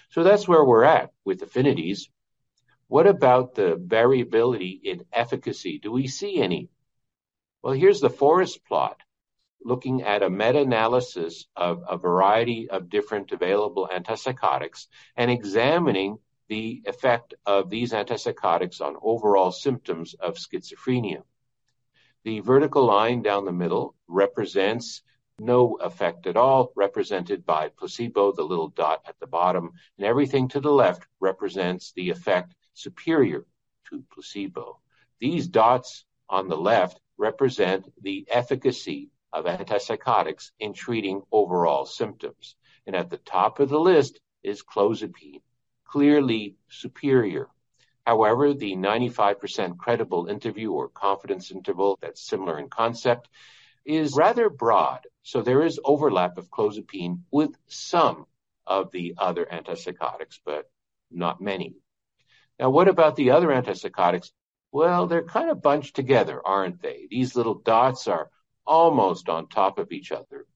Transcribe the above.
So that's where we're at with affinities. What about the variability in efficacy? Do we see any? Well, here's the forest plot looking at a meta-analysis of a variety of different available antipsychotics and examining the effect of these antipsychotics on overall symptoms of schizophrenia. The vertical line down the middle represents no effect at all, represented by placebo, the little dot at the bottom, and everything to the left represents the effect superior to placebo. These dots on the left represent the efficacy of antipsychotics in treating overall symptoms. And at the top of the list is clozapine, clearly superior. However, the 95% credible interview or confidence interval that's similar in concept is rather broad. So there is overlap of clozapine with some of the other antipsychotics, but not many. Now, what about the other antipsychotics? Well, they're kind of bunched together, aren't they? These little dots are almost on top of each other.